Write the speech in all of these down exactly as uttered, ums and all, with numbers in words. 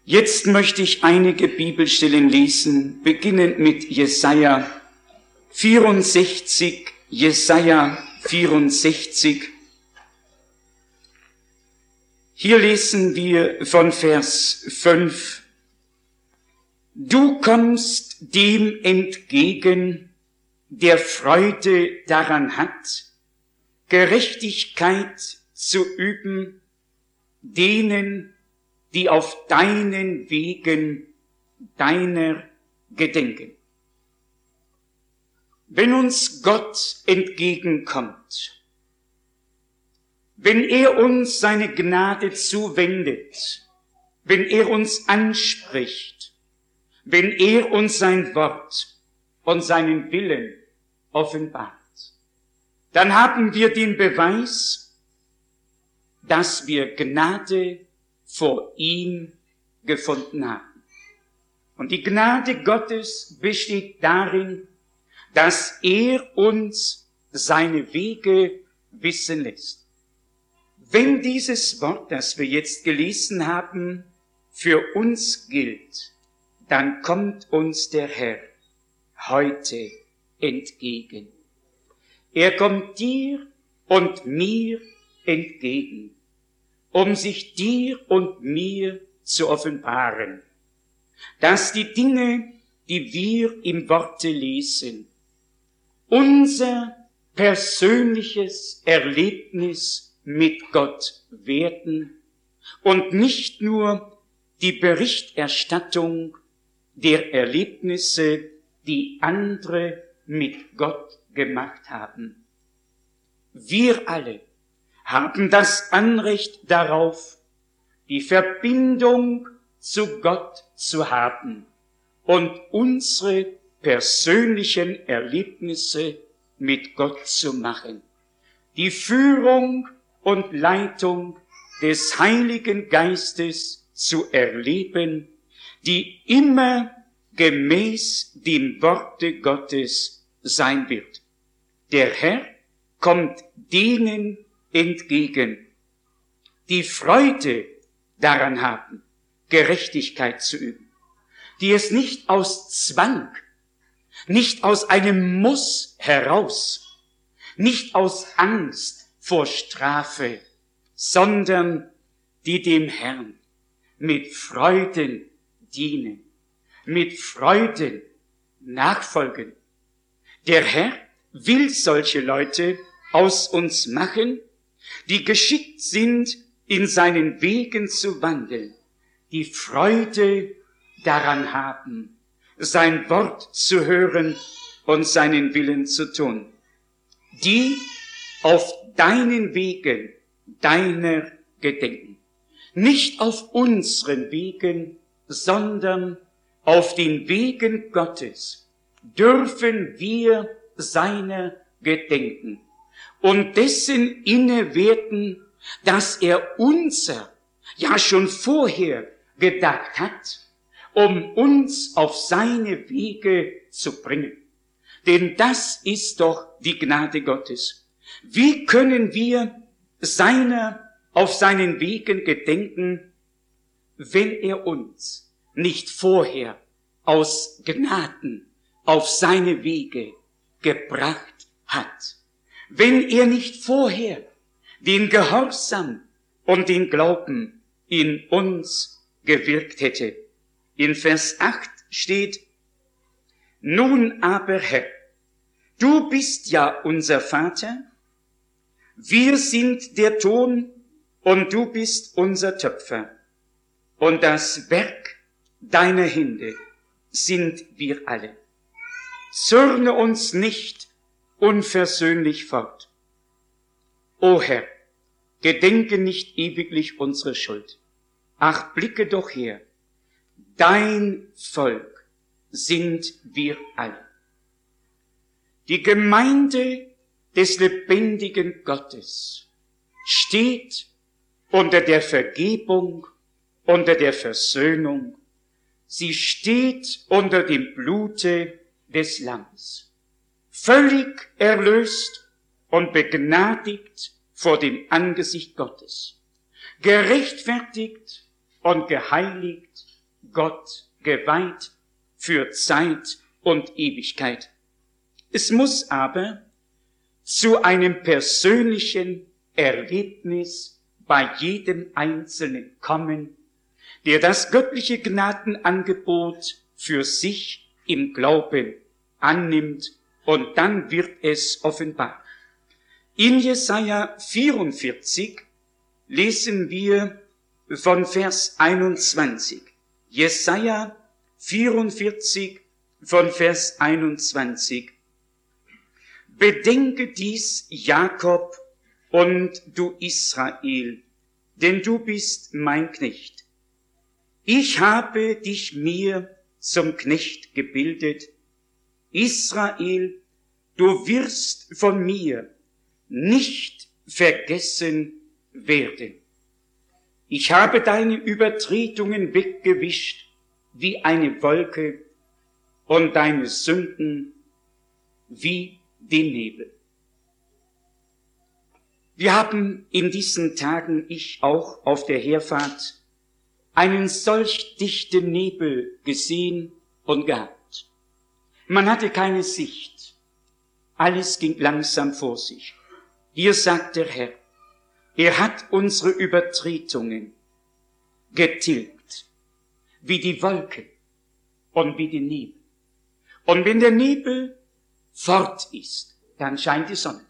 Jetzt möchte ich einige Bibelstellen lesen, beginnend mit Jesaja vierundsechzig, Jesaja vierundsechzig. Hier lesen wir von Vers fünf. Du kommst dem entgegen, der Freude daran hat, Gerechtigkeit zu üben, denen, die auf deinen Wegen deiner gedenken. Wenn uns Gott entgegenkommt, wenn er uns seine Gnade zuwendet, wenn er uns anspricht, wenn er uns sein Wort und seinen Willen offenbart, dann haben wir den Beweis, dass wir Gnade vor ihm gefunden haben. Und die Gnade Gottes besteht darin, dass er uns seine Wege wissen lässt. Wenn dieses Wort, das wir jetzt gelesen haben, für uns gilt, dann kommt uns der Herr heute entgegen. Er kommt dir und mir entgegen, um sich dir und mir zu offenbaren, dass die Dinge, die wir im Worte lesen, unser persönliches Erlebnis mit Gott werden und nicht nur die Berichterstattung der Erlebnisse, die andere mit Gott gemacht haben. Wir alle haben das Anrecht darauf, die Verbindung zu Gott zu haben und unsere persönlichen Erlebnisse mit Gott zu machen. Die Führung und Leitung des Heiligen Geistes zu erleben, die immer gemäß dem Worte Gottes sein wird. Der Herr kommt denen entgegen, die Freude daran haben, Gerechtigkeit zu üben, die es nicht aus Zwang, nicht aus einem Muss heraus, nicht aus Angst vor Strafe, sondern die dem Herrn mit Freuden dienen, mit Freuden nachfolgen. Der Herr will solche Leute aus uns machen, die geschickt sind, in seinen Wegen zu wandeln, die Freude daran haben, sein Wort zu hören und seinen Willen zu tun, die auf deinen Wegen deiner gedenken, nicht auf unseren Wegen, sondern auf den Wegen Gottes dürfen wir seiner gedenken und dessen inne werden, dass er unser ja schon vorher gedacht hat, um uns auf seine Wege zu bringen. Denn das ist doch die Gnade Gottes. Wie können wir seiner auf seinen Wegen gedenken, wenn er uns nicht vorher aus Gnaden auf seine Wege gebracht hat? Wenn er nicht vorher den Gehorsam und den Glauben in uns gewirkt hätte. In Vers acht steht: Nun aber, Herr, du bist ja unser Vater, wir sind der Ton und du bist unser Töpfer, und das Werk deiner Hände sind wir alle. Zürne uns nicht unversöhnlich fort. O Herr, gedenke nicht ewiglich unsere Schuld. Ach, blicke doch her, dein Volk sind wir alle. Die Gemeinde des lebendigen Gottes steht unter der Vergebung, unter der Versöhnung. Sie steht unter dem Blute des Lammes. Völlig erlöst und begnadigt vor dem Angesicht Gottes. Gerechtfertigt und geheiligt Gott geweiht für Zeit und Ewigkeit. Es muss aber zu einem persönlichen Erlebnis bei jedem Einzelnen kommen, der das göttliche Gnadenangebot für sich im Glauben annimmt, und dann wird es offenbar. In Jesaja vierundvierzig lesen wir von Vers einundzwanzig. Jesaja vierundvierzig von Vers einundzwanzig. Bedenke dies, Jakob, und du Israel, denn du bist mein Knecht. Ich habe dich mir zum Knecht gebildet. Israel, du wirst von mir nicht vergessen werden. Ich habe deine Übertretungen weggewischt wie eine Wolke und deine Sünden wie den Nebel. Wir haben in diesen Tagen, ich auch auf der Herfahrt, einen solch dichten Nebel gesehen und gehabt. Man hatte keine Sicht. Alles ging langsam vor sich. Hier sagt der Herr, er hat unsere Übertretungen getilgt, wie die Wolke und wie den Nebel. Und wenn der Nebel fort ist, dann scheint die Sonne.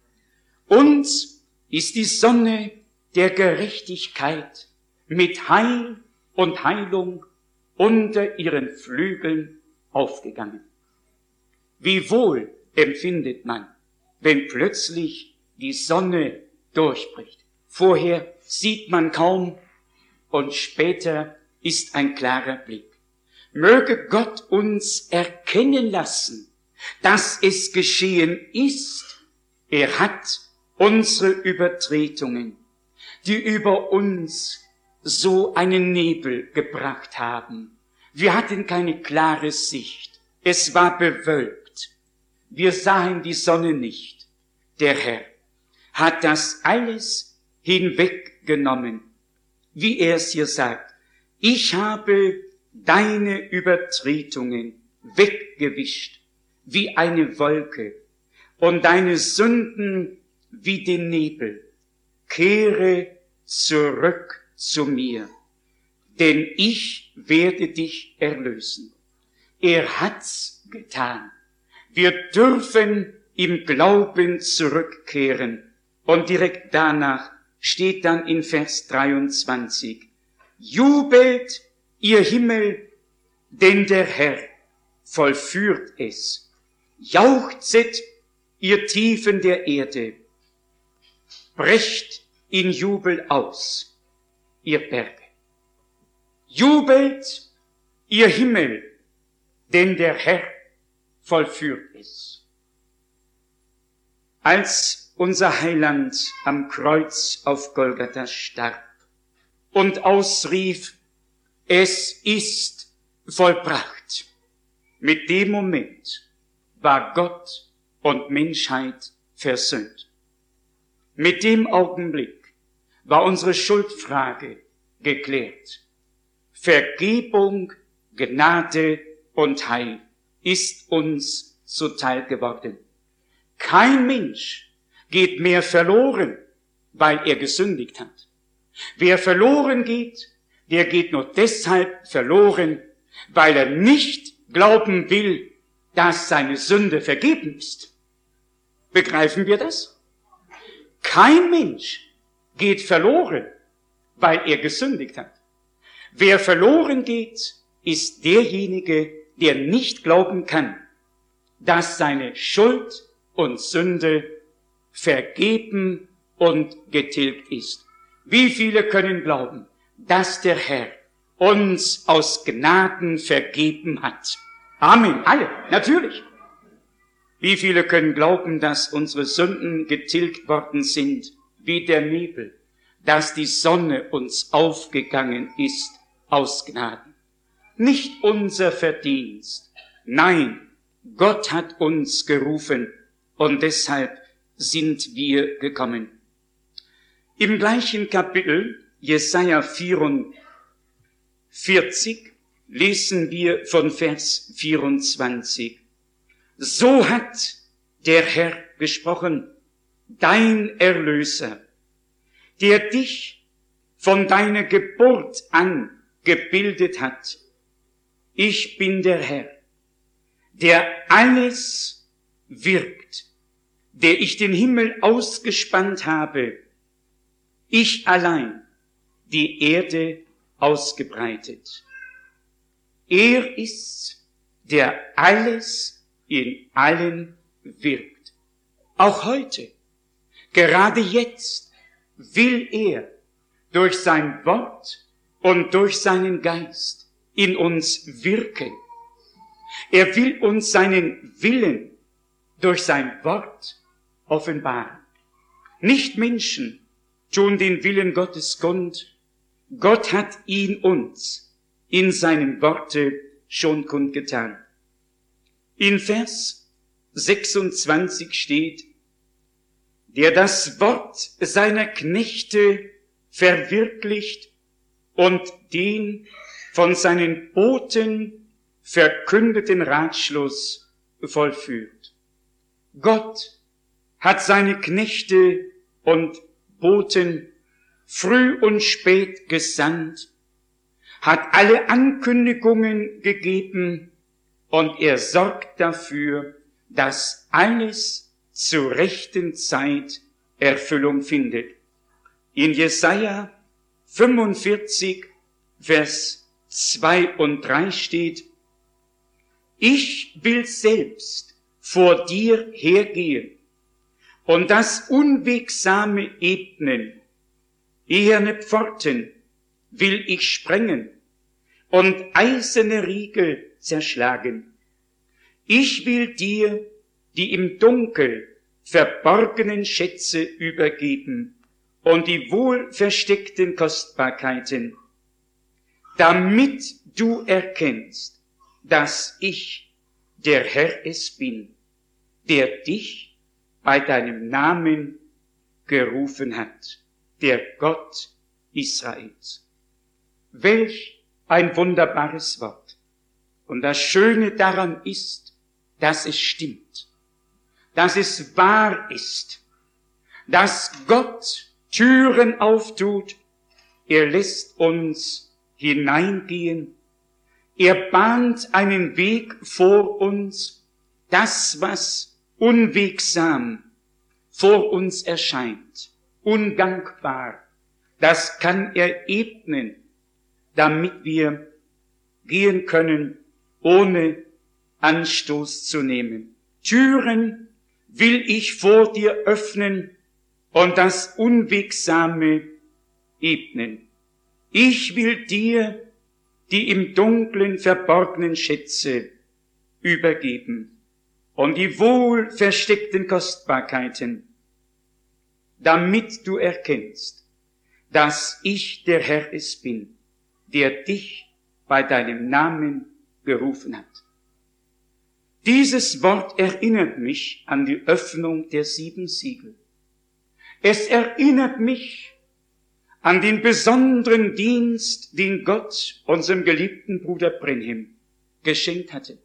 Uns ist die Sonne der Gerechtigkeit mit Heil und Heilung unter ihren Flügeln aufgegangen. Wie wohl empfindet man, wenn plötzlich die Sonne durchbricht. Vorher sieht man kaum und später ist ein klarer Blick. Möge Gott uns erkennen lassen, dass es geschehen ist. Er hat unsere Übertretungen, die über uns so einen Nebel gebracht haben. Wir hatten keine klare Sicht. Es war bewölkt. Wir sahen die Sonne nicht. Der Herr hat das alles hinweggenommen, wie er es hier sagt. Ich habe deine Übertretungen weggewischt wie eine Wolke und deine Sünden wie den Nebel. Kehre zurück zu mir, denn ich werde dich erlösen. Er hat's getan. Wir dürfen im Glauben zurückkehren. Und direkt danach steht dann in Vers dreiundzwanzig, jubelt ihr Himmel, denn der Herr vollführt es. Jauchzet ihr Tiefen der Erde, brecht in Jubel aus, ihr Berge. Jubelt ihr Himmel, denn der Herr vollführt es. Als unser Heiland am Kreuz auf Golgatha starb und ausrief, es ist vollbracht, mit dem Moment war Gott und Menschheit versöhnt. Mit dem Augenblick war unsere Schuldfrage geklärt. Vergebung, Gnade und Heil ist uns zuteil geworden. Kein Mensch geht mehr verloren, weil er gesündigt hat. Wer verloren geht, der geht nur deshalb verloren, weil er nicht glauben will, dass seine Sünde vergeben ist. Begreifen wir das? Kein Mensch geht verloren, weil er gesündigt hat. Wer verloren geht, ist derjenige, der nicht glauben kann, dass seine Schuld und Sünde vergeben und getilgt ist. Wie viele können glauben, dass der Herr uns aus Gnaden vergeben hat? Amen. Alle, natürlich. Wie viele können glauben, dass unsere Sünden getilgt worden sind, wie der Nebel, dass die Sonne uns aufgegangen ist aus Gnaden? Nicht unser Verdienst. Nein, Gott hat uns gerufen und deshalb sind wir gekommen. Im gleichen Kapitel, Jesaja vierundvierzig, lesen wir von Vers vierundzwanzig. So hat der Herr gesprochen, dein Erlöser, der dich von deiner Geburt an gebildet hat. Ich bin der Herr, der alles wirkt, der ich den Himmel ausgespannt habe, ich allein die Erde ausgebreitet. Er ist, der alles in allen wirkt. Auch heute, gerade jetzt, will er durch sein Wort und durch seinen Geist in uns wirken. Er will uns seinen Willen durch sein Wort offenbaren. Nicht Menschen tun den Willen Gottes kund. Gott hat ihn uns in seinem Worte schon kundgetan. In Vers sechsundzwanzig steht, der das Wort seiner Knechte verwirklicht und den von seinen Boten verkündeten Ratschluss vollführt. Gott hat seine Knechte und Boten früh und spät gesandt, hat alle Ankündigungen gegeben und er sorgt dafür, dass alles zur rechten Zeit Erfüllung findet. In Jesaja fünfundvierzig, Vers zwei und drei steht, ich will selbst vor dir hergehen und das Unwegsame ebnen, eherne Pforten will ich sprengen und eiserne Riegel zerschlagen. Ich will dir die im Dunkel verborgenen Schätze übergeben und die wohl versteckten Kostbarkeiten, damit du erkennst, dass ich, der Herr es bin, der dich bei deinem Namen gerufen hat, der Gott Israels. Welch ein wunderbares Wort. Und das Schöne daran ist, dass es stimmt, dass es wahr ist, dass Gott Türen auftut, er lässt uns hineingehen, er bahnt einen Weg vor uns, das, was unwegsam vor uns erscheint, ungangbar, das kann er ebnen, damit wir gehen können, ohne Anstoß zu nehmen. Türen will ich vor dir öffnen und das Unwegsame ebnen. Ich will dir die im Dunklen verborgenen Schätze übergeben und die wohl versteckten Kostbarkeiten, damit du erkennst, dass ich der Herr es bin, der dich bei deinem Namen gerufen hat. Dieses Wort erinnert mich an die Öffnung der sieben Siegel. Es erinnert mich an den besonderen Dienst, den Gott unserem geliebten Bruder Brenhem geschenkt hatte.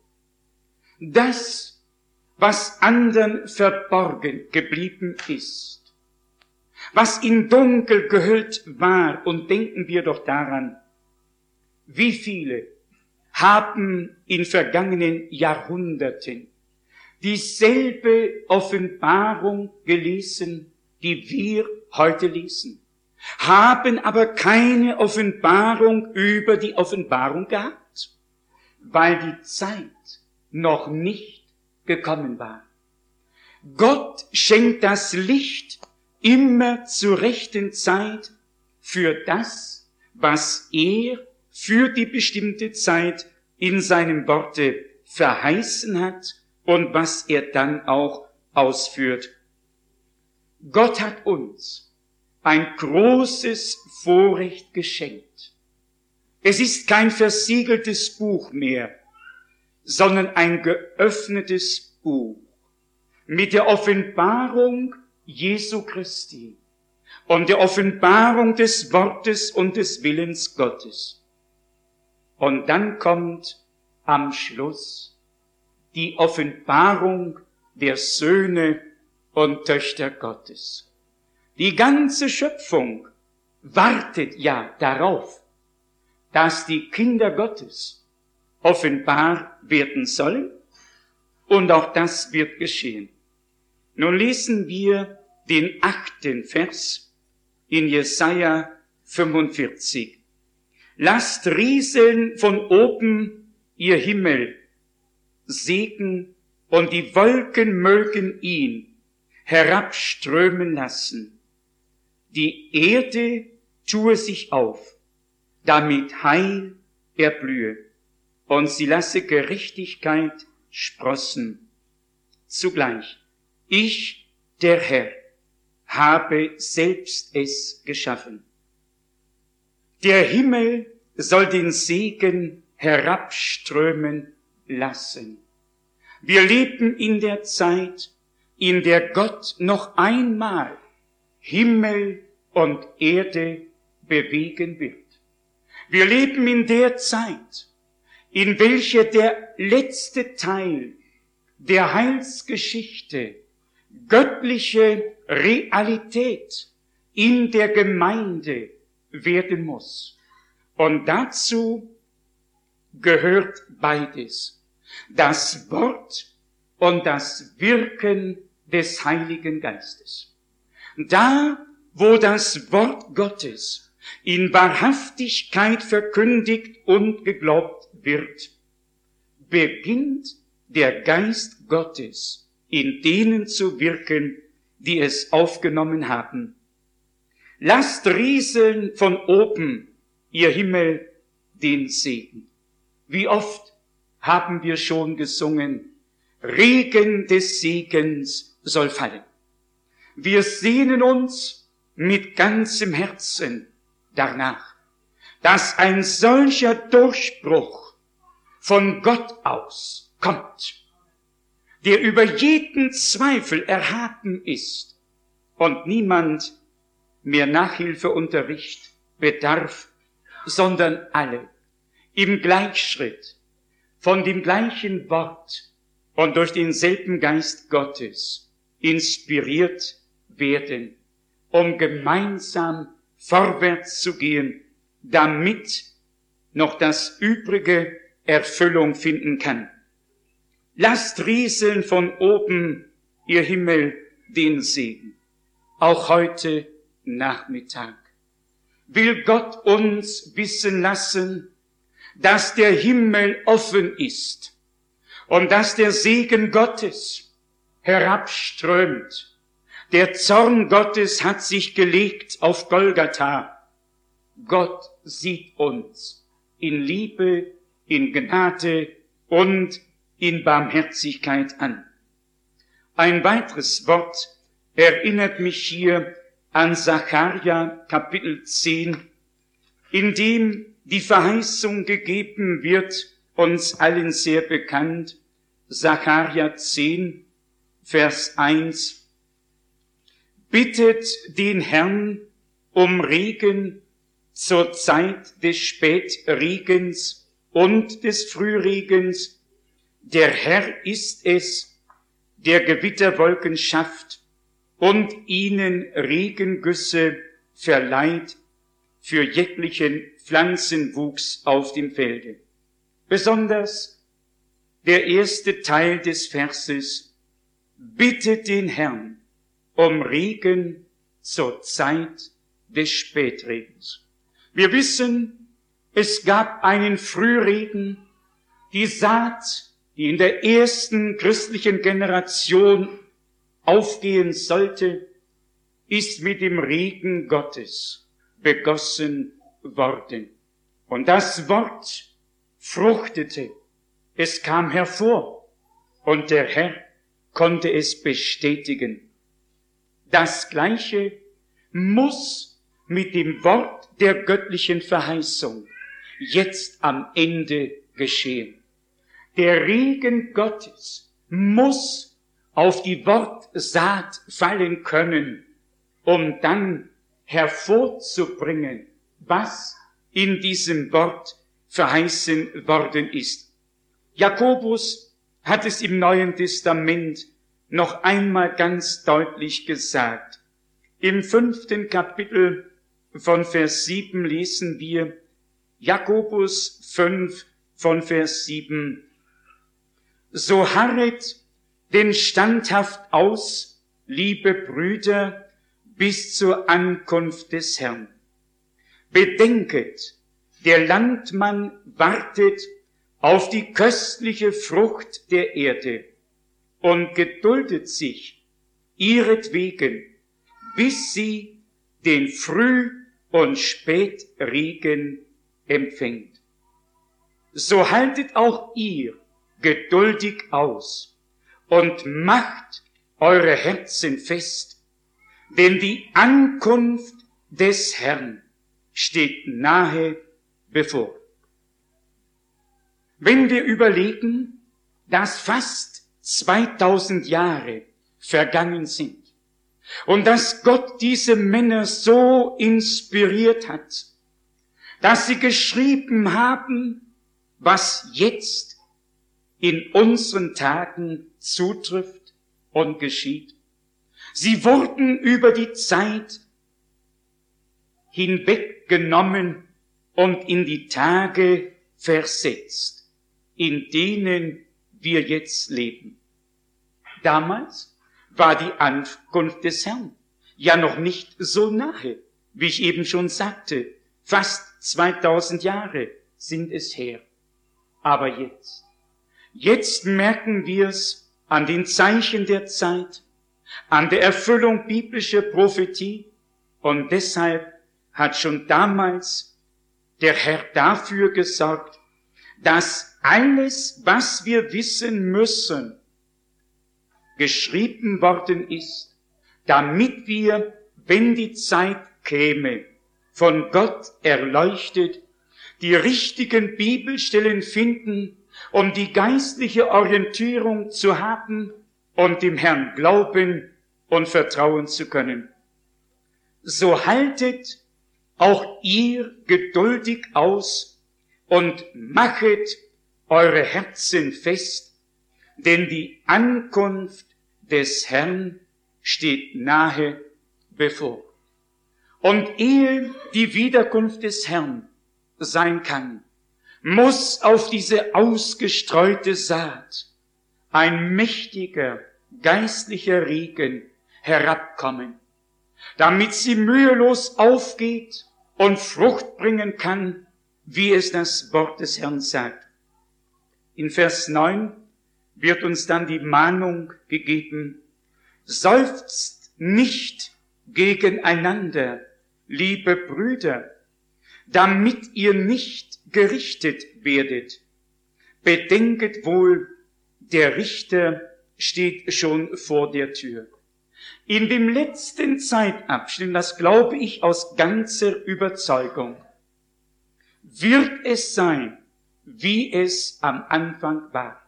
Das, was anderen verborgen geblieben ist, was in Dunkel gehüllt war, und denken wir doch daran, wie viele haben in vergangenen Jahrhunderten dieselbe Offenbarung gelesen, die wir heute lesen, haben aber keine Offenbarung über die Offenbarung gehabt, weil die Zeit noch nicht gekommen war. Gott schenkt das Licht immer zur rechten Zeit für das, was er für die bestimmte Zeit in seinem Worte verheißen hat und was er dann auch ausführt. Gott hat uns ein großes Vorrecht geschenkt. Es ist kein versiegeltes Buch mehr, sondern ein geöffnetes Buch mit der Offenbarung Jesu Christi und der Offenbarung des Wortes und des Willens Gottes. Und dann kommt am Schluss die Offenbarung der Söhne und Töchter Gottes. Die ganze Schöpfung wartet ja darauf, dass die Kinder Gottes offenbar werden sollen, und auch das wird geschehen. Nun lesen wir den achten Vers in Jesaja fünfundvierzig. Lasst rieseln von oben ihr Himmel, Segen, und die Wolken mögen ihn herabströmen lassen. Die Erde tue sich auf, damit Heil erblühe, und sie lasse Gerechtigkeit sprossen. Zugleich, ich, der Herr, habe selbst es geschaffen. Der Himmel soll den Segen herabströmen lassen. Wir leben in der Zeit, in der Gott noch einmal Himmel und Erde bewegen wird. Wir leben in der Zeit, in welcher der letzte Teil der Heilsgeschichte, göttliche Realität in der Gemeinde werden muss. Und dazu gehört beides: das Wort und das Wirken des Heiligen Geistes. Da, wo das Wort Gottes in Wahrhaftigkeit verkündigt und geglaubt wird, beginnt der Geist Gottes in denen zu wirken, die es aufgenommen haben. Lasst rieseln von oben, ihr Himmel, den Segen. Wie oft haben wir schon gesungen, Regen des Segens soll fallen. Wir sehnen uns mit ganzem Herzen danach, dass ein solcher Durchbruch von Gott aus kommt, der über jeden Zweifel erhaben ist und niemand mehr Nachhilfeunterricht bedarf, sondern alle im Gleichschritt von dem gleichen Wort und durch denselben Geist Gottes inspiriert werden, um gemeinsam vorwärts zu gehen, damit noch das Übrige Erfüllung finden kann. Lasst rieseln von oben, ihr Himmel, den Segen. Auch heute Nachmittag will Gott uns wissen lassen, dass der Himmel offen ist und dass der Segen Gottes herabströmt. Der Zorn Gottes hat sich gelegt auf Golgatha. Gott sieht uns in Liebe, in Gnade und in Barmherzigkeit an. Ein weiteres Wort erinnert mich hier an Sacharja Kapitel zehn, in dem die Verheißung gegeben wird, uns allen sehr bekannt. Sacharja zehn, Vers eins. Bittet den Herrn um Regen zur Zeit des Spätregens und des Frühregens. Der Herr ist es, der Gewitterwolken schafft und ihnen Regengüsse verleiht für jeglichen Pflanzenwuchs auf dem Felde. Besonders der erste Teil des Verses: Bittet den Herrn um Regen zur Zeit des Spätregens. Wir wissen, es gab einen Frühregen. Die Saat, die in der ersten christlichen Generation aufgehen sollte, ist mit dem Regen Gottes begossen worden. Und das Wort fruchtete, es kam hervor, und der Herr konnte es bestätigen. Das Gleiche muss mit dem Wort der göttlichen Verheißung jetzt am Ende geschehen. Der Regen Gottes muss auf die Wortsaat fallen können, um dann hervorzubringen, was in diesem Wort verheißen worden ist. Jakobus hat es im Neuen Testament noch einmal ganz deutlich gesagt. Im fünften Kapitel von Vers sieben lesen wir Jakobus fünf von Vers sieben. So harret denn standhaft aus, liebe Brüder, bis zur Ankunft des Herrn. Bedenket, der Landmann wartet auf die köstliche Frucht der Erde und geduldet sich ihretwegen, bis sie den Früh- und Spätregen empfängt. So haltet auch ihr geduldig aus und macht eure Herzen fest, denn die Ankunft des Herrn steht nahe bevor. Wenn wir überlegen, dass fast zweitausend Jahre vergangen sind und dass Gott diese Männer so inspiriert hat, dass sie geschrieben haben, was jetzt in unseren Tagen zutrifft und geschieht. Sie wurden über die Zeit hinweggenommen und in die Tage versetzt, in denen wir jetzt leben. Damals war die Ankunft des Herrn ja noch nicht so nahe, wie ich eben schon sagte. Fast zweitausend Jahre sind es her. Aber jetzt, jetzt merken wir es an den Zeichen der Zeit, an der Erfüllung biblischer Prophetie, und deshalb hat schon damals der Herr dafür gesorgt, dass alles, was wir wissen müssen, geschrieben worden ist, damit wir, wenn die Zeit käme, von Gott erleuchtet, die richtigen Bibelstellen finden, um die geistliche Orientierung zu haben und dem Herrn glauben und vertrauen zu können. So haltet auch ihr geduldig aus und machet eure Herzen fest, denn die Ankunft des Herrn steht nahe bevor. Und ehe die Wiederkunft des Herrn sein kann, muss auf diese ausgestreute Saat ein mächtiger geistlicher Regen herabkommen, damit sie mühelos aufgeht und Frucht bringen kann, wie es das Wort des Herrn sagt. In Vers neun wird uns dann die Mahnung gegeben: Seufzt nicht gegeneinander, liebe Brüder, damit ihr nicht gerichtet werdet. Bedenket wohl, der Richter steht schon vor der Tür. In dem letzten Zeitabschnitt, das glaube ich aus ganzer Überzeugung, wird es sein, wie es am Anfang war.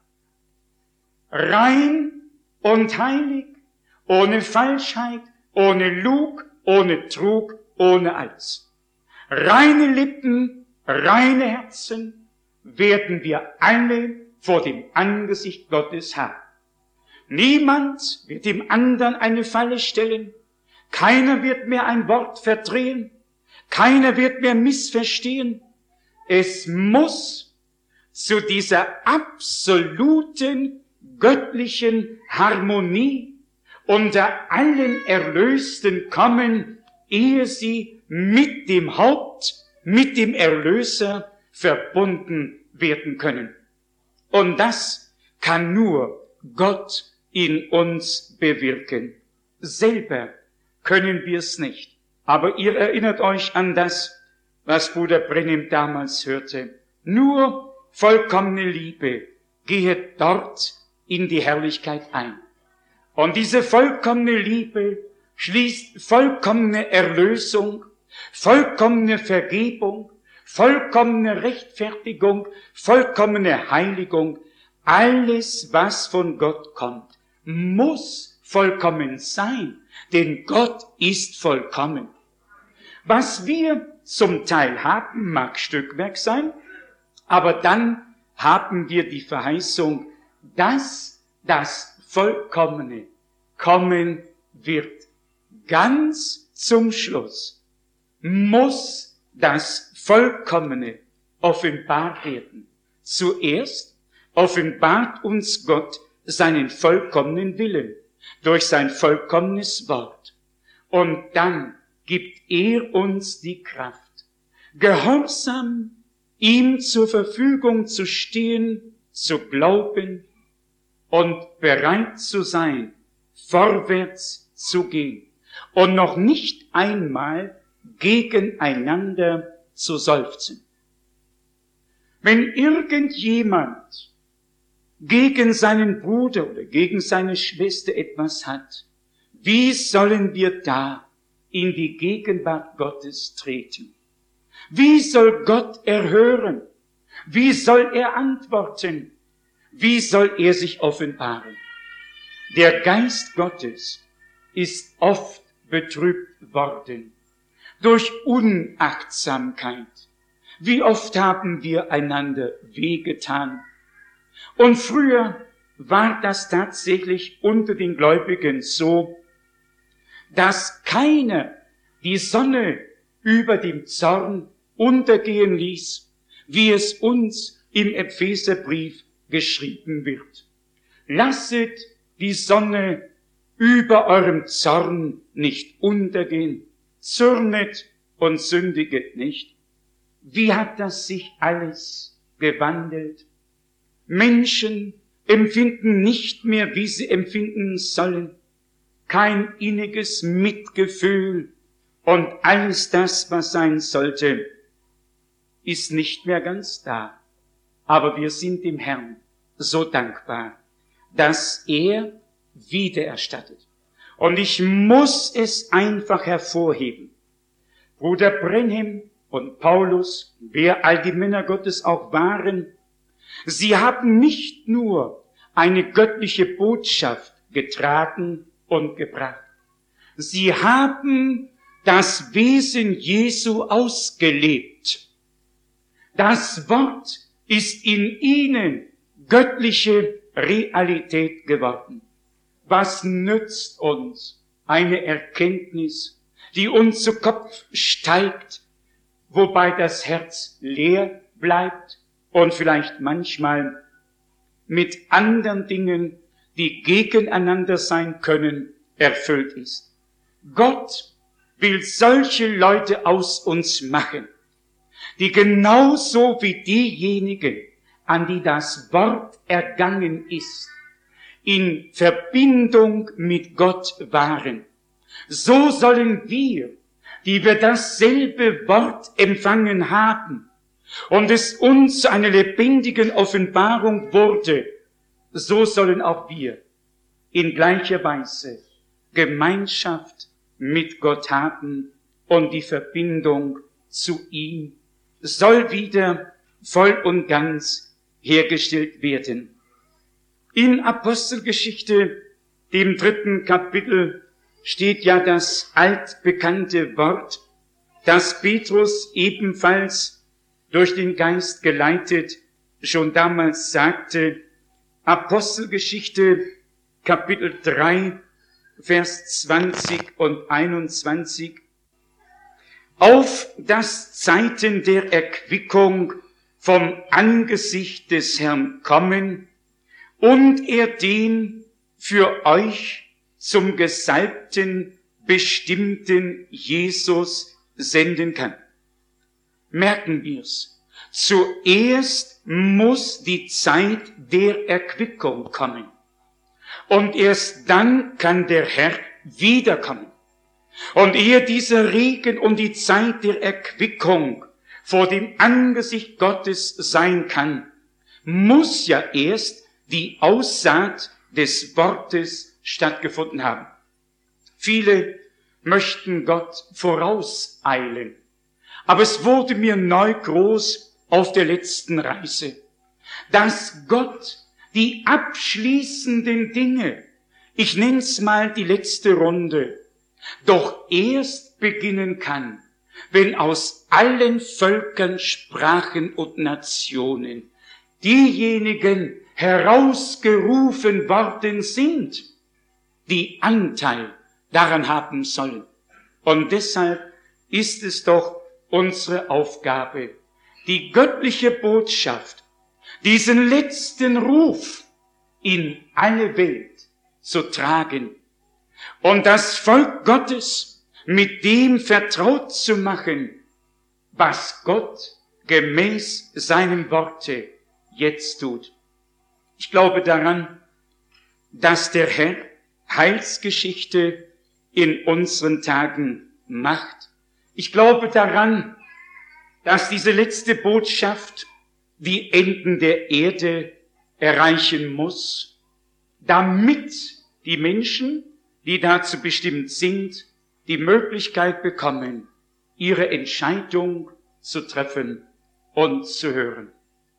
Rein und heilig, ohne Falschheit, ohne Lug, ohne Trug, ohne alles. Reine Lippen, reine Herzen werden wir alle vor dem Angesicht Gottes haben. Niemand wird dem anderen eine Falle stellen. Keiner wird mehr ein Wort verdrehen. Keiner wird mehr missverstehen. Es muss zu dieser absoluten göttlichen Harmonie unter allen Erlösten kommen, ehe sie mit dem Haupt, mit dem Erlöser verbunden werden können. Und das kann nur Gott in uns bewirken. Selber können wir es nicht. Aber ihr erinnert euch an das, was Bruder Brennim damals hörte. Nur vollkommene Liebe gehet dort in die Herrlichkeit ein. Und diese vollkommene Liebe schließt vollkommene Erlösung, vollkommene Vergebung, vollkommene Rechtfertigung, vollkommene Heiligung. Alles, was von Gott kommt, muss vollkommen sein, denn Gott ist vollkommen. Was wir zum Teil haben, mag Stückwerk sein, Aber dann haben wir die Verheißung, dass das Vollkommene kommen wird. Ganz zum Schluss muss das Vollkommene offenbar werden. Zuerst offenbart uns Gott seinen vollkommenen Willen durch sein vollkommenes Wort. Und dann gibt er uns die Kraft, gehorsam ihm zur Verfügung zu stehen, zu glauben und bereit zu sein, vorwärts zu gehen und noch nicht einmal gegeneinander zu seufzen. Wenn irgendjemand gegen seinen Bruder oder gegen seine Schwester etwas hat, wie sollen wir da in die Gegenwart Gottes treten? Wie soll Gott erhören? Wie soll er antworten? Wie soll er sich offenbaren? Der Geist Gottes ist oft betrübt worden durch Unachtsamkeit. Wie oft haben wir einander wehgetan? Und früher war das tatsächlich unter den Gläubigen so, dass keiner die Sonne über dem Zorn untergehen ließ, wie es uns im Epheserbrief geschrieben wird. Lasset die Sonne über eurem Zorn nicht untergehen, zürnet und sündiget nicht. Wie hat das sich alles gewandelt? Menschen empfinden nicht mehr, wie sie empfinden sollen. Kein inniges Mitgefühl und alles das, was sein sollte, ist nicht mehr ganz da. Aber wir sind dem Herrn so dankbar, dass er wiedererstattet. Und ich muss es einfach hervorheben. Bruder Branham und Paulus, wer all die Männer Gottes auch waren, sie haben nicht nur eine göttliche Botschaft getragen und gebracht. Sie haben das Wesen Jesu ausgelebt. Das Wort ist in ihnen göttliche Realität geworden. Was nützt uns eine Erkenntnis, die uns zu Kopf steigt, wobei das Herz leer bleibt und vielleicht manchmal mit anderen Dingen, die gegeneinander sein können, erfüllt ist. Gott will solche Leute aus uns machen, die genauso wie diejenigen, an die das Wort ergangen ist, in Verbindung mit Gott waren. So sollen wir, die wir dasselbe Wort empfangen haben und es uns zu einer lebendigen Offenbarung wurde, so sollen auch wir in gleicher Weise Gemeinschaft mit Gott haben und die Verbindung zu ihm soll wieder voll und ganz hergestellt werden. In Apostelgeschichte, dem dritten Kapitel, steht ja das altbekannte Wort, das Petrus ebenfalls durch den Geist geleitet schon damals sagte. Apostelgeschichte, Kapitel drei, Vers zwanzig und einundzwanzig. Auf das Zeiten der Erquickung vom Angesicht des Herrn kommen und er den für euch zum Gesalbten bestimmten Jesus senden kann. Merken wir's. Zuerst muss die Zeit der Erquickung kommen. Und erst dann kann der Herr wiederkommen. Und ehe dieser Regen und die Zeit der Erquickung vor dem Angesicht Gottes sein kann, muss ja erst die Aussaat des Wortes stattgefunden haben. Viele möchten Gott vorauseilen. Aber es wurde mir neu groß auf der letzten Reise, dass Gott die abschließenden Dinge, ich nenn's mal die letzte Runde, doch erst beginnen kann, wenn aus allen Völkern, Sprachen und Nationen diejenigen herausgerufen worden sind, die Anteil daran haben sollen. Und deshalb ist es doch unsere Aufgabe, die göttliche Botschaft, diesen letzten Ruf in alle Welt zu tragen und das Volk Gottes mit dem vertraut zu machen, was Gott gemäß seinem Worte jetzt tut. Ich glaube daran, dass der Herr Heilsgeschichte in unseren Tagen macht. Ich glaube daran, dass diese letzte Botschaft die Enden der Erde erreichen muss, damit die Menschen, die dazu bestimmt sind, die Möglichkeit bekommen, ihre Entscheidung zu treffen und zu hören.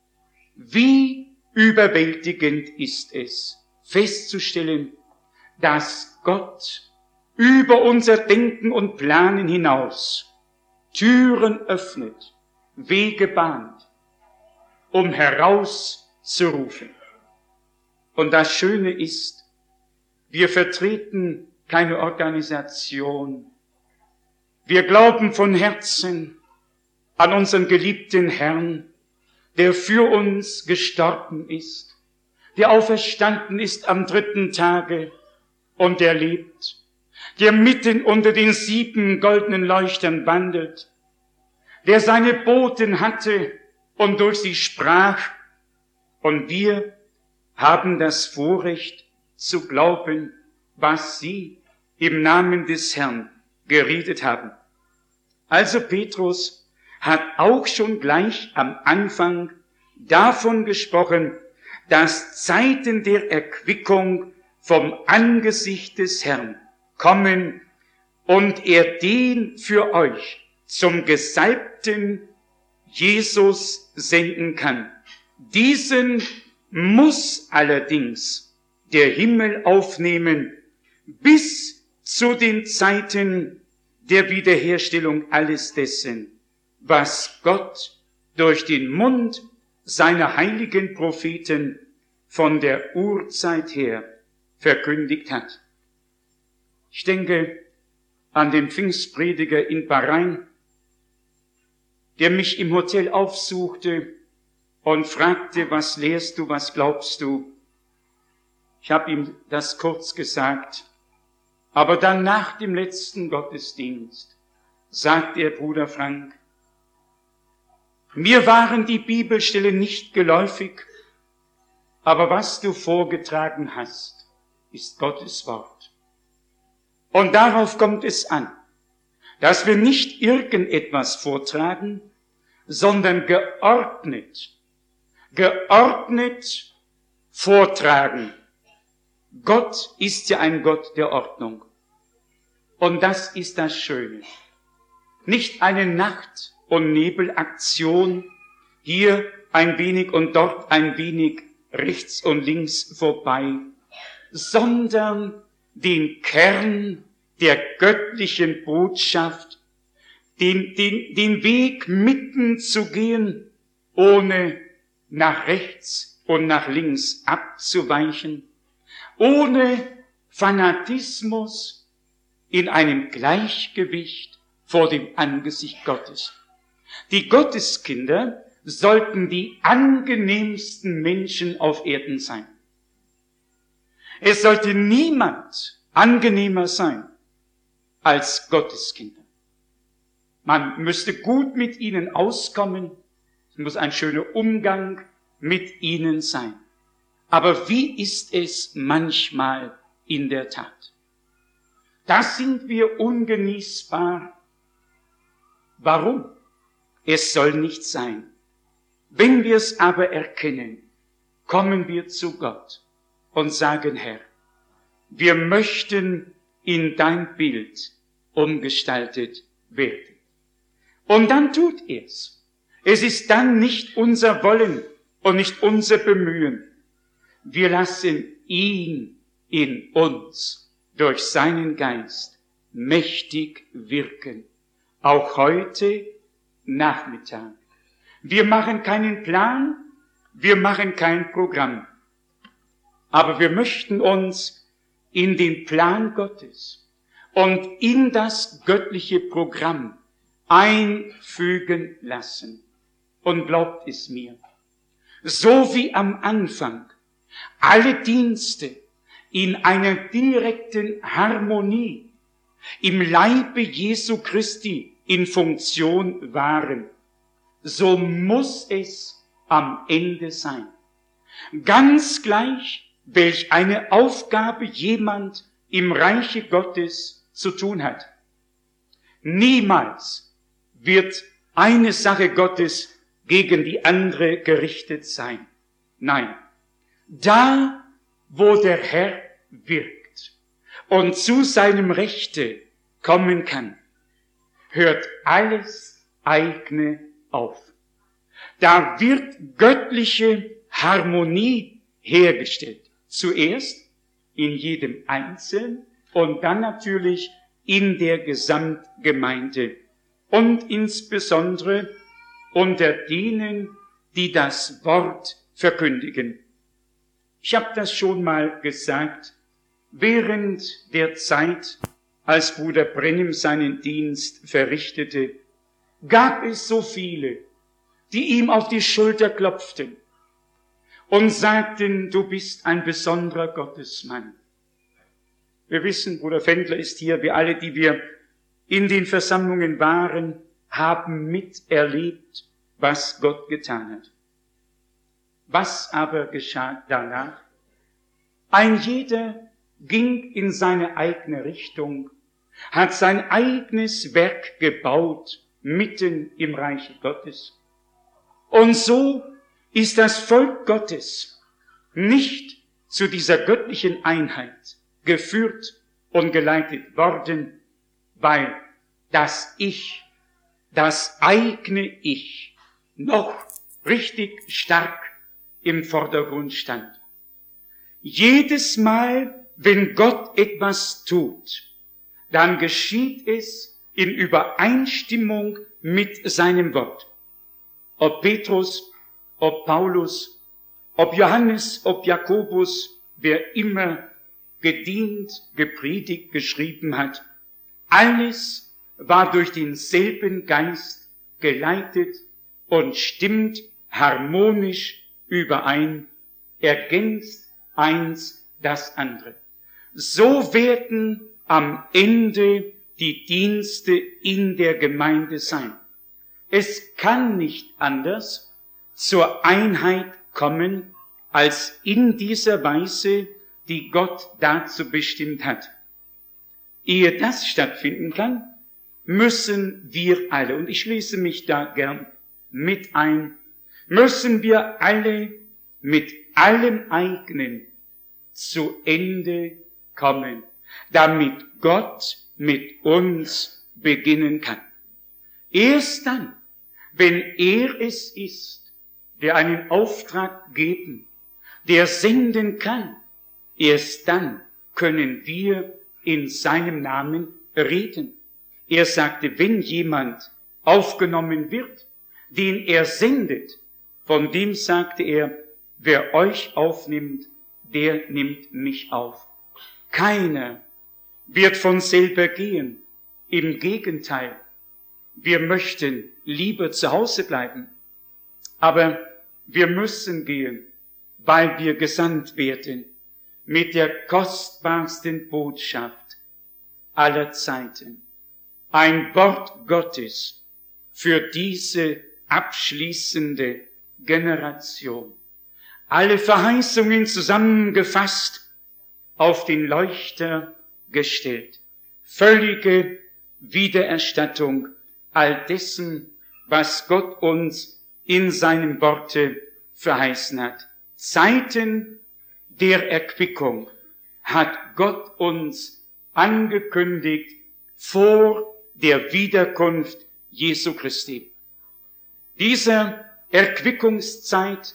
Wie überwältigend ist es, festzustellen, dass Gott über unser Denken und Planen hinaus Türen öffnet, Wege bahnt, um herauszurufen. Und das Schöne ist, wir vertreten keine Organisation. Wir glauben von Herzen an unseren geliebten Herrn, der für uns gestorben ist, der auferstanden ist am dritten Tage und der lebt, der mitten unter den sieben goldenen Leuchtern wandelt, der seine Boten hatte und durch sie sprach, und wir haben das Vorrecht zu glauben, was sie im Namen des Herrn geredet haben. Also Petrus hat auch schon gleich am Anfang davon gesprochen, dass Zeiten der Erquickung vom Angesicht des Herrn kommen und er den für euch zum Gesalbten Jesus senden kann. Diesen muss allerdings der Himmel aufnehmen bis zu den Zeiten der Wiederherstellung alles dessen, was Gott durch den Mund seiner heiligen Propheten von der Urzeit her verkündigt hat. Ich denke an den Pfingstprediger in Bahrain, der mich im Hotel aufsuchte und fragte, was lehrst du, was glaubst du? Ich habe ihm das kurz gesagt, aber dann nach dem letzten Gottesdienst sagte er, Bruder Frank, mir waren die Bibelstellen nicht geläufig, aber was du vorgetragen hast, ist Gottes Wort. Und darauf kommt es an, dass wir nicht irgendetwas vortragen, sondern geordnet, geordnet vortragen. Gott ist ja ein Gott der Ordnung. Und das ist das Schöne. Nicht eine Nacht- und Nebelaktion, hier ein wenig und dort ein wenig rechts und links vorbei, sondern den Kern der göttlichen Botschaft, den, den, den Weg mitten zu gehen, ohne nach rechts und nach links abzuweichen, ohne Fanatismus, in einem Gleichgewicht vor dem Angesicht Gottes. Die Gotteskinder sollten die angenehmsten Menschen auf Erden sein. Es sollte niemand angenehmer sein als Gotteskinder. Man müsste gut mit ihnen auskommen, es muss ein schöner Umgang mit ihnen sein. Aber wie ist es manchmal in der Tat? Da sind wir ungenießbar. Warum? Es soll nicht sein. Wenn wir es aber erkennen, kommen wir zu Gott und sagen, Herr, wir möchten in dein Bild umgestaltet werden. Und dann tut er's. Es ist dann nicht unser Wollen und nicht unser Bemühen. Wir lassen ihn in uns durch seinen Geist mächtig wirken. auch heute Nachmittag. Wir machen keinen Plan, wir machen kein Programm. Aber wir möchten uns in den Plan Gottes und in das göttliche Programm einfügen lassen. Und glaubt es mir, so wie am Anfang alle Dienste in einer direkten Harmonie im Leibe Jesu Christi in Funktion waren, so muss es am Ende sein. Ganz gleich, welch eine Aufgabe jemand im Reiche Gottes zu tun hat. Niemals wird eine Sache Gottes gegen die andere gerichtet sein. Nein, da, wo der Herr wirkt und zu seinem Rechte kommen kann, hört alles eigene auf. Da wird göttliche Harmonie hergestellt. Zuerst in jedem Einzelnen und dann natürlich in der Gesamtgemeinde und insbesondere unter denen, die das Wort verkündigen. Ich habe das schon mal gesagt, während der Zeit, als Bruder Brennim seinen Dienst verrichtete, gab es so viele, die ihm auf die Schulter klopften und sagten, du bist ein besonderer Gottesmann. Wir wissen, Bruder Fendler ist hier, wir alle, die wir in den Versammlungen waren, haben miterlebt, was Gott getan hat. Was aber geschah danach? Ein jeder ging in seine eigene Richtung, hat sein eigenes Werk gebaut, mitten im Reich Gottes. Und so ist das Volk Gottes nicht zu dieser göttlichen Einheit geführt und geleitet worden, weil das Ich, das eigene Ich, noch richtig stark im Vordergrund stand. Jedes Mal, wenn Gott etwas tut, dann geschieht es in Übereinstimmung mit seinem Wort. Ob Petrus, ob Paulus, ob Johannes, ob Jakobus, wer immer gedient, gepredigt, geschrieben hat, alles war durch denselben Geist geleitet und stimmt harmonisch überein, ergänzt eins das andere. So werden am Ende die Dienste in der Gemeinde sein. Es kann nicht anders zur Einheit kommen, als in dieser Weise, die Gott dazu bestimmt hat. Ehe das stattfinden kann, müssen wir alle, und ich schließe mich da gern mit ein, müssen wir alle mit allem eigenen zu Ende kommen, damit Gott mit uns beginnen kann. Erst dann, wenn er es ist, der einen Auftrag geben, der senden kann, erst dann können wir in seinem Namen reden. Er sagte, wenn jemand aufgenommen wird, den er sendet, von dem sagte er, wer euch aufnimmt, der nimmt mich auf. Keiner wird von selber gehen. Im Gegenteil, wir möchten lieber zu Hause bleiben, aber wir müssen gehen, weil wir gesandt werden mit der kostbarsten Botschaft aller Zeiten. Ein Wort Gottes für diese abschließende Generation. Alle Verheißungen zusammengefasst, auf den Leuchter gestellt. Völlige Wiedererstattung all dessen, was Gott uns in seinem Worte verheißen hat. Zeiten der Erquickung hat Gott uns angekündigt vor der Wiederkunft Jesu Christi. Dieser Erquickungszeit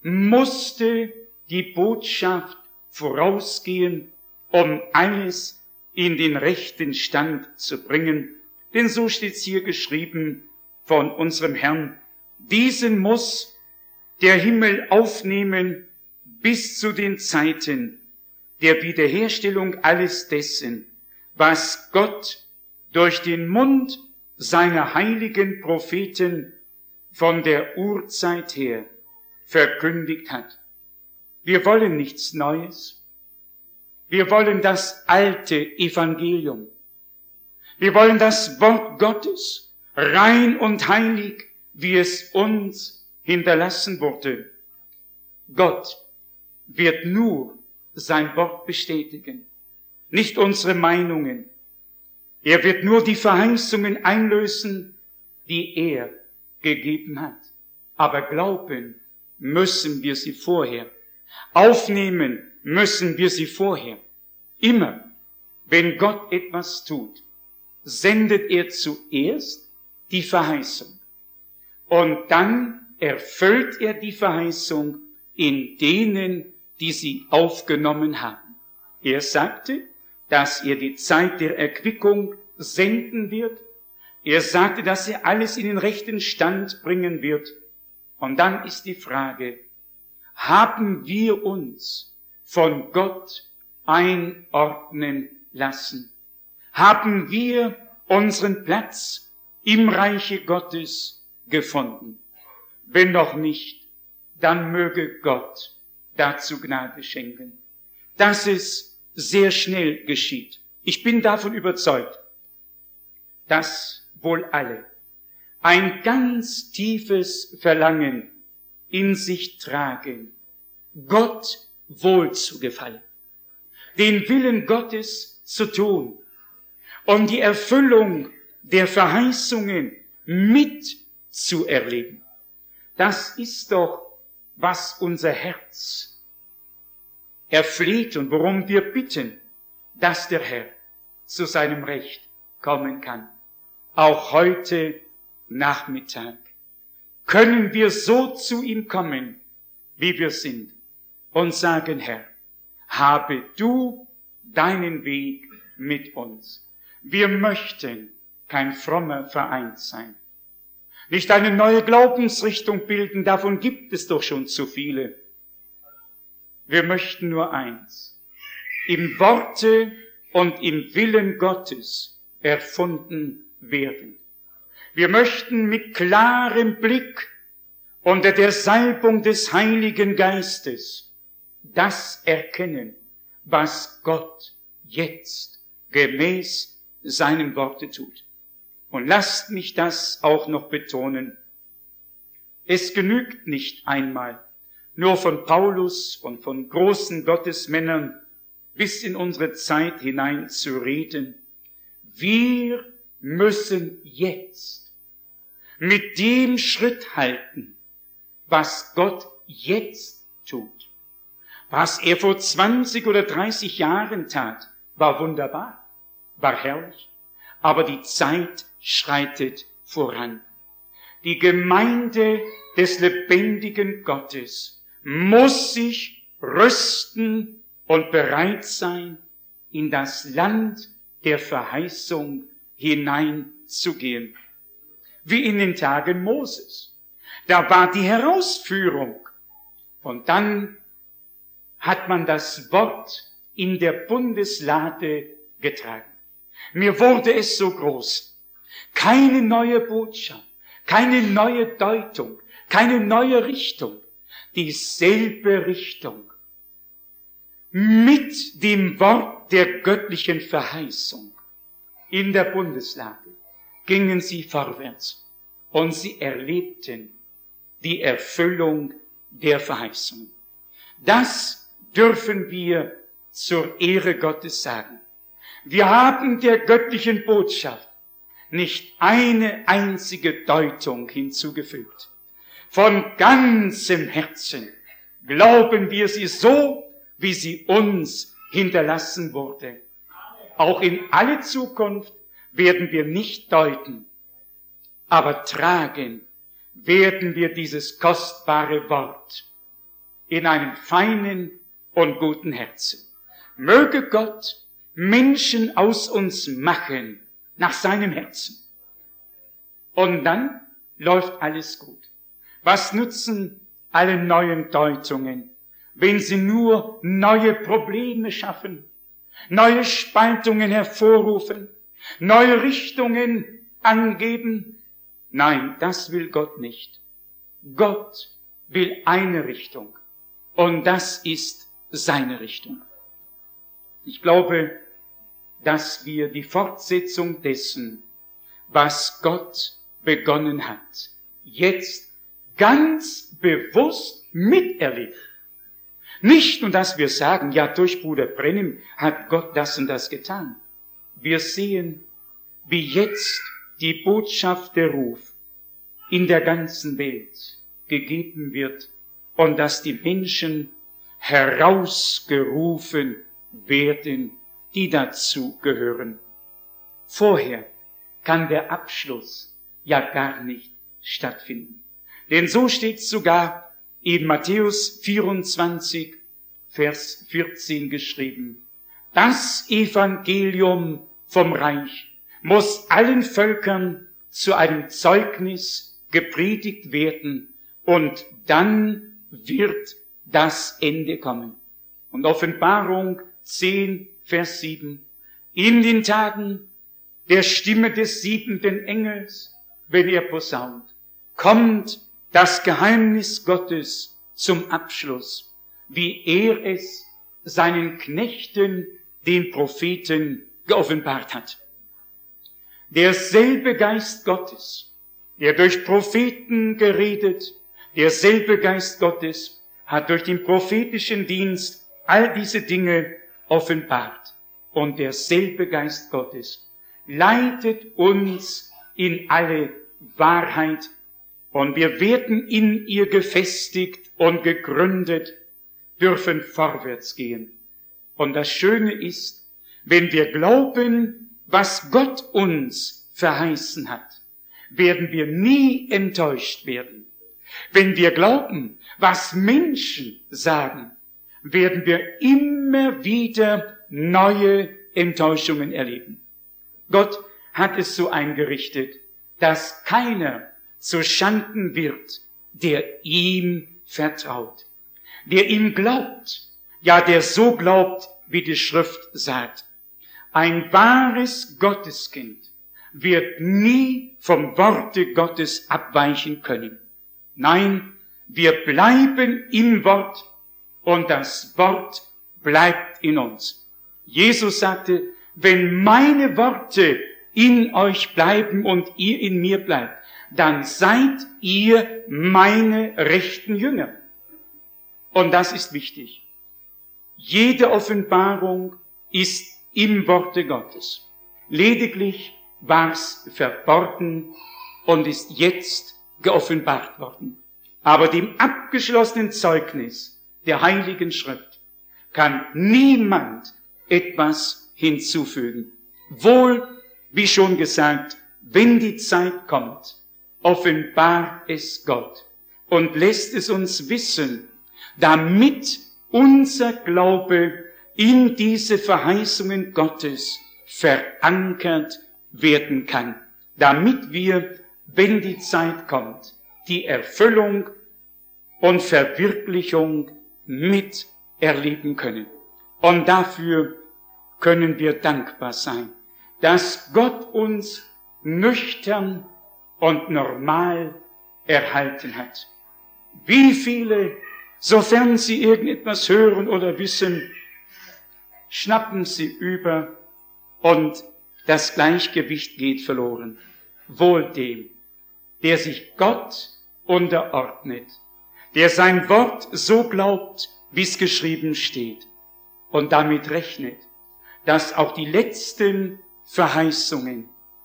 musste die Botschaft vorausgehen, um alles in den rechten Stand zu bringen, Denn so steht's hier geschrieben von unserem Herrn: Diesen muss der Himmel aufnehmen bis zu den Zeiten der Wiederherstellung alles dessen, was Gott durch den Mund seiner heiligen Propheten von der Urzeit her verkündigt hat. Wir wollen nichts Neues. Wir wollen das alte Evangelium. Wir wollen das Wort Gottes, rein und heilig, wie es uns hinterlassen wurde. Gott wird nur sein Wort bestätigen, nicht unsere Meinungen. Er wird nur die Verheißungen einlösen, die er gegeben hat. Aber glauben müssen wir sie vorher. Aufnehmen müssen wir sie vorher. Immer, wenn Gott etwas tut, sendet er zuerst die Verheißung. Und dann erfüllt er die Verheißung in denen, die sie aufgenommen haben. Er sagte, dass er die Zeit der Erquickung senden wird. Er sagte, dass er alles in den rechten Stand bringen wird. Und dann ist die Frage, haben wir uns von Gott einordnen lassen? Haben wir unseren Platz im Reiche Gottes gefunden? Wenn noch nicht, dann möge Gott dazu Gnade schenken, dass es sehr schnell geschieht. Ich bin davon überzeugt, dass wohl alle ein ganz tiefes Verlangen in sich tragen, Gott wohl zu gefallen, den Willen Gottes zu tun und die Erfüllung der Verheißungen mitzuerleben. Das ist doch, was unser Herz erfleht und worum wir bitten, dass der Herr zu seinem Recht kommen kann. Auch heute Nachmittag können wir so zu ihm kommen, wie wir sind, und sagen, Herr, habe du deinen Weg mit uns. Wir möchten kein frommer Verein sein, nicht eine neue Glaubensrichtung bilden, davon gibt es doch schon zu viele. Wir möchten nur eins, im Worte und im Willen Gottes erfunden werden. Wir möchten mit klarem Blick unter der Salbung des Heiligen Geistes das erkennen, was Gott jetzt gemäß seinem Worte tut. Und lasst mich das auch noch betonen. Es genügt nicht einmal, nur von Paulus und von großen Gottesmännern bis in unsere Zeit hinein zu reden. Wir müssen jetzt mit dem Schritt halten, was Gott jetzt tut. Was er vor zwanzig oder dreißig Jahren tat, war wunderbar, war herrlich. Aber die Zeit schreitet voran. Die Gemeinde des lebendigen Gottes muss sich rüsten und bereit sein, in das Land der Verheißung hineinzugehen. Wie in den Tagen Moses. Da war die Herausführung. Und dann hat man das Wort in der Bundeslade getragen. Mir wurde es so groß. Keine neue Botschaft, keine neue Deutung, keine neue Richtung. Dieselbe Richtung. Mit dem Wort der göttlichen Verheißung in der Bundeslade gingen sie vorwärts und sie erlebten die Erfüllung der Verheißung. Das dürfen wir zur Ehre Gottes sagen. Wir haben der göttlichen Botschaft nicht eine einzige Deutung hinzugefügt. Von ganzem Herzen glauben wir sie so, wie sie uns hinterlassen wurde. Auch in alle Zukunft werden wir nicht deuten, aber tragen werden wir dieses kostbare Wort in einem feinen und guten Herzen. Möge Gott Menschen aus uns machen, nach seinem Herzen. Und dann läuft alles gut. Was nutzen alle neuen Deutungen, wenn sie nur neue Probleme schaffen, neue Spaltungen hervorrufen, neue Richtungen angeben? Nein, das will Gott nicht. Gott will eine Richtung. Und das ist seine Richtung. Ich glaube, dass wir die Fortsetzung dessen, was Gott begonnen hat, jetzt ganz bewusst miterleben. Nicht nur, dass wir sagen, ja, durch Bruder Brennim hat Gott das und das getan. Wir sehen, wie jetzt die Botschaft, der Ruf in der ganzen Welt gegeben wird und dass die Menschen herausgerufen werden, die dazu gehören. Vorher kann der Abschluss ja gar nicht stattfinden. Denn so steht es sogar in Matthäus vierundzwanzig, Vers vierzehn geschrieben. Das Evangelium vom Reich muss allen Völkern zu einem Zeugnis gepredigt werden und dann wird das Ende kommen. Und Offenbarung zehn, Vers sieben. In den Tagen der Stimme des siebenten Engels, wenn er posaunt, kommt das Geheimnis Gottes zum Abschluss, wie er es seinen Knechten, den Propheten, geoffenbart hat. Derselbe Geist Gottes, der durch Propheten geredet, derselbe Geist Gottes hat durch den prophetischen Dienst all diese Dinge offenbart. Und derselbe Geist Gottes leitet uns in alle Wahrheit und wir werden in ihr gefestigt und gegründet, dürfen vorwärts gehen. Und das Schöne ist, wenn wir glauben, was Gott uns verheißen hat, werden wir nie enttäuscht werden. Wenn wir glauben, was Menschen sagen, werden wir immer wieder neue Enttäuschungen erleben. Gott hat es so eingerichtet, dass keiner zu Schanden wird, der ihm vertraut, der ihm glaubt, ja, der so glaubt, wie die Schrift sagt. Ein wahres Gotteskind wird nie vom Worte Gottes abweichen können. Nein, wir bleiben im Wort und das Wort bleibt in uns. Jesus sagte, wenn meine Worte in euch bleiben und ihr in mir bleibt, dann seid ihr meine rechten Jünger. Und das ist wichtig. Jede Offenbarung ist im Worte Gottes. Lediglich war es verborgen und ist jetzt geoffenbart worden. Aber dem abgeschlossenen Zeugnis der Heiligen Schrift kann niemand etwas hinzufügen. Wohl, wie schon gesagt, wenn die Zeit kommt, offenbart es Gott und lässt es uns wissen, damit unser Glaube in diese Verheißungen Gottes verankert werden kann, damit wir, wenn die Zeit kommt, die Erfüllung und Verwirklichung miterleben können. Und dafür können wir dankbar sein, dass Gott uns nüchtern und normal erhalten hat. Wie viele, sofern sie irgendetwas hören oder wissen, schnappen sie über und das Gleichgewicht geht verloren. Wohl dem, der sich Gott unterordnet, der sein Wort so glaubt, wie es geschrieben steht und damit rechnet, dass auch die letzten Verheißungen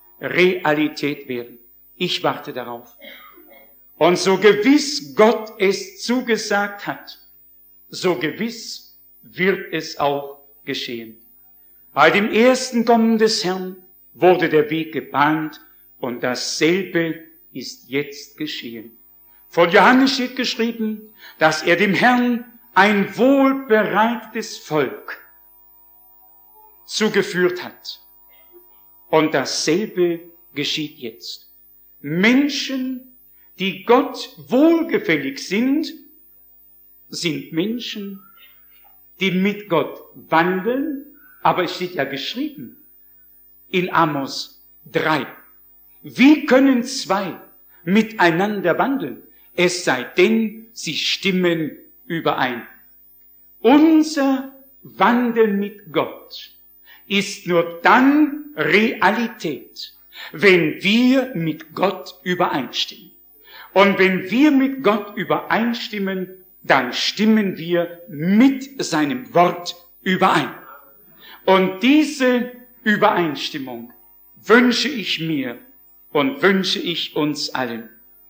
Realität werden. Ich warte darauf. Und so gewiss Gott es zugesagt hat, so gewiss wird es auch geschehen. Bei dem ersten Kommen des Herrn wurde der Weg gebahnt und dasselbe ist jetzt geschehen. Von Johannes steht geschrieben, dass er dem Herrn ein wohlbereitetes Volk zugeführt hat. Und dasselbe geschieht jetzt. Menschen, die Gott wohlgefällig sind, sind Menschen, die mit Gott wandeln, aber es steht ja geschrieben in Amos drei. Wie können zwei miteinander wandeln? Es sei denn, sie stimmen überein. Unser Wandel mit Gott ist nur dann Realität, wenn wir mit Gott übereinstimmen. Und wenn wir mit Gott übereinstimmen, dann stimmen wir mit seinem Wort überein. Und diese Übereinstimmung wünsche ich mir und wünsche ich uns allen.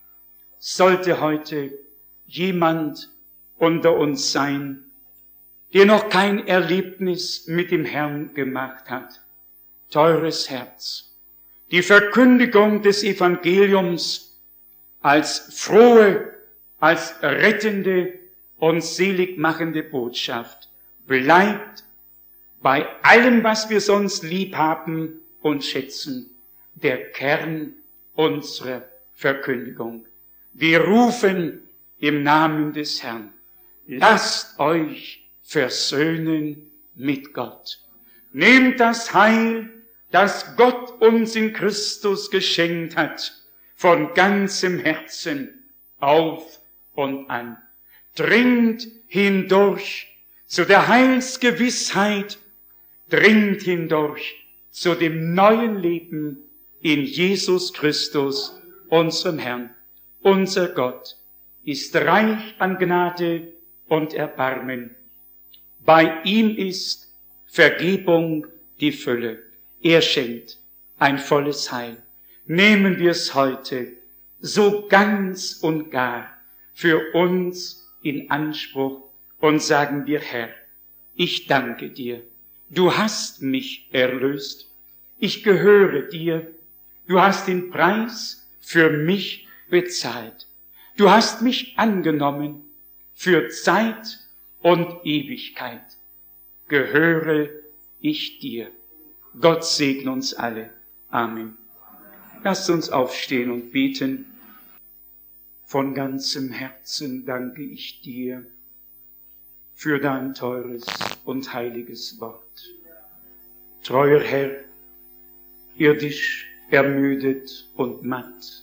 Sollte heute jemand unter uns sein, der noch kein Erlebnis mit dem Herrn gemacht hat, teures Herz, die Verkündigung des Evangeliums als frohe, als rettende und seligmachende Botschaft bleibt bei allem, was wir sonst lieb haben und schätzen, der Kern unserer Verkündigung. Wir rufen im Namen des Herrn, lasst euch versöhnen mit Gott. Nehmt das Heil, das Gott uns in Christus geschenkt hat, von ganzem Herzen auf und an. Dringt hindurch zu der Heilsgewissheit, dringt hindurch zu dem neuen Leben in Jesus Christus, unserem Herrn. Unser Gott ist reich an Gnade und Erbarmen. Bei ihm ist Vergebung die Fülle. Er schenkt ein volles Heil. Nehmen wir es heute so ganz und gar für uns in Anspruch und sagen wir, Herr, ich danke dir. Du hast mich erlöst. Ich gehöre dir. Du hast den Preis für mich bezahlt. Du hast mich angenommen für Zeit und Ewigkeit. Gehöre ich dir. Gott segne uns alle. Amen. Lasst uns aufstehen und beten. Von ganzem Herzen danke ich dir für dein teures und heiliges Wort. Treuer Herr, irdisch ermüdet und matt,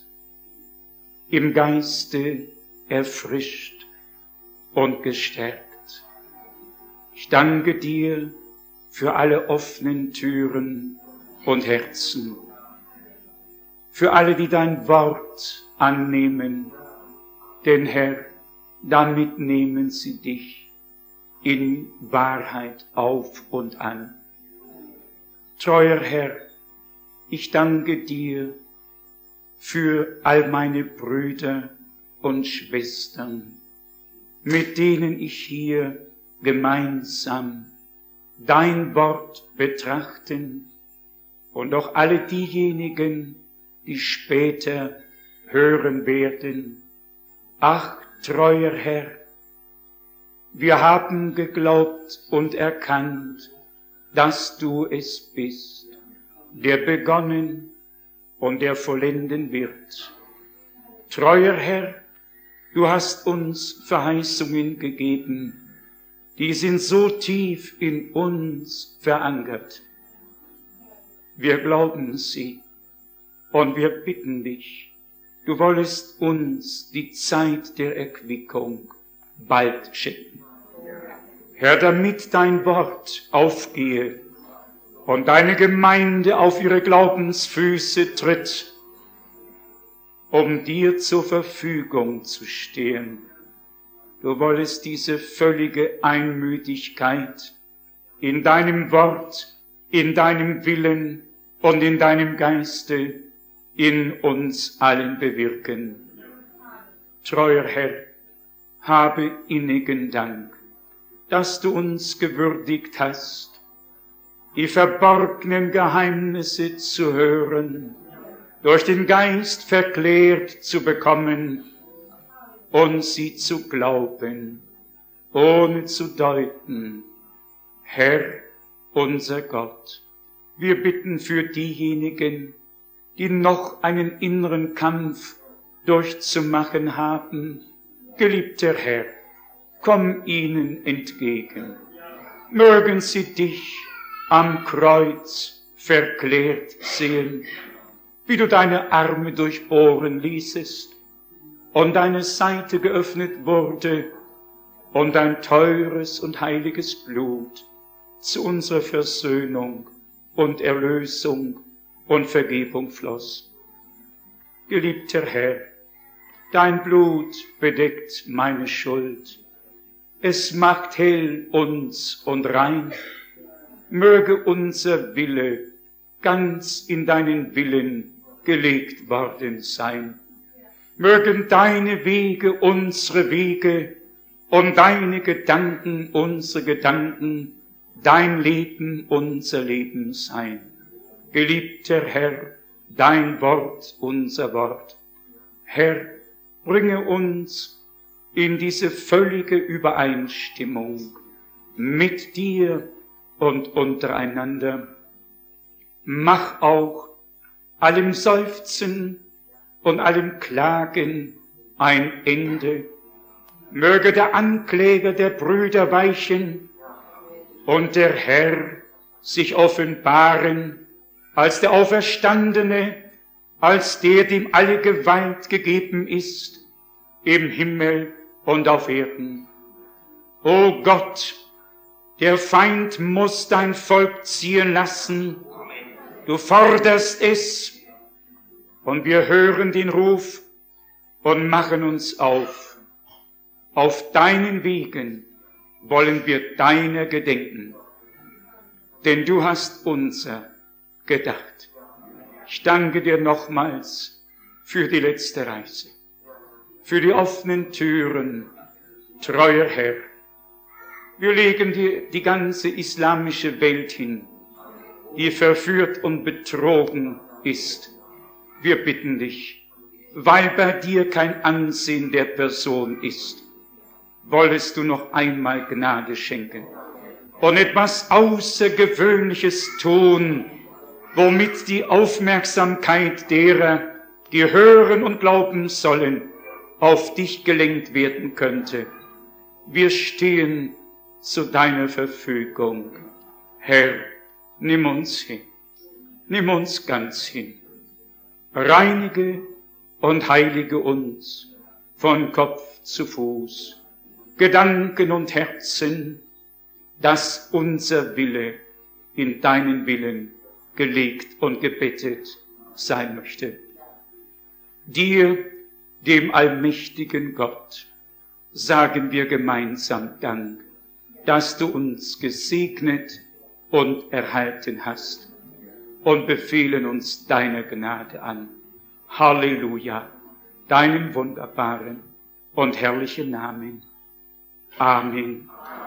im Geiste erfrischt und gestärkt. Ich danke dir für alle offenen Türen und Herzen, für alle, die dein Wort annehmen, denn Herr, damit nehmen sie dich in Wahrheit auf und an. Treuer Herr, ich danke dir für all meine Brüder und Schwestern, mit denen ich hier gemeinsam dein Wort betrachten und auch alle diejenigen, die später hören werden. Ach, treuer Herr, wir haben geglaubt und erkannt, dass du es bist, der begonnen und der vollenden wird. Treuer Herr, du hast uns Verheißungen gegeben, die sind so tief in uns verankert. Wir glauben sie und wir bitten dich, du wollest uns die Zeit der Erquickung bald schenken. Herr, damit dein Wort aufgehe und deine Gemeinde auf ihre Glaubensfüße tritt, um dir zur Verfügung zu stehen. Du wollest diese völlige Einmütigkeit in deinem Wort, in deinem Willen und in deinem Geiste in uns allen bewirken. Treuer Herr, habe innigen Dank, dass du uns gewürdigt hast, die verborgenen Geheimnisse zu hören, durch den Geist verklärt zu bekommen und sie zu glauben, ohne zu deuten. Herr, unser Gott, Wir bitten für diejenigen, die noch einen inneren Kampf durchzumachen haben. Geliebter Herr, komm ihnen entgegen. Mögen sie dich am Kreuz verklärt sehen, wie du deine Arme durchbohren ließest und deine Seite geöffnet wurde und dein teures und heiliges Blut zu unserer Versöhnung und Erlösung und Vergebung floss. Geliebter Herr, dein Blut bedeckt meine Schuld. Es macht hell uns und rein. Möge unser Wille ganz in deinen Willen gelegt worden sein. Mögen deine Wege unsere Wege und deine Gedanken unsere Gedanken, dein Leben unser Leben sein. Geliebter Herr, dein Wort unser Wort. Herr, bringe uns in diese völlige Übereinstimmung mit dir und untereinander. Mach auch allem Seufzen und allem Klagen ein Ende. Möge der Ankläger der Brüder weichen und der Herr sich offenbaren als der Auferstandene, als der, dem alle Gewalt gegeben ist, im Himmel und auf Erden. O Gott, der Feind muss dein Volk ziehen lassen. Du forderst es, und wir hören den Ruf und machen uns auf. Auf deinen Wegen wollen wir deiner gedenken, denn du hast unser gedacht. Ich danke dir nochmals für die letzte Reise, für die offenen Türen, treuer Herr. Wir legen dir die ganze islamische Welt hin, die verführt und betrogen ist. Wir bitten dich, weil bei dir kein Ansehen der Person ist, wollest du noch einmal Gnade schenken und etwas Außergewöhnliches tun, womit die Aufmerksamkeit derer, die hören und glauben sollen, auf dich gelenkt werden könnte. Wir stehen zu deiner Verfügung. Herr, nimm uns hin, nimm uns ganz hin. Reinige und heilige uns von Kopf zu Fuß, Gedanken und Herzen, dass unser Wille in deinen Willen gelegt und gebettet sein möchte. Dir, dem allmächtigen Gott, sagen wir gemeinsam Dank, dass du uns gesegnet und erhalten hast, und befehlen uns deiner Gnade an. Halleluja, deinem wunderbaren und herrlichen Namen. Amen.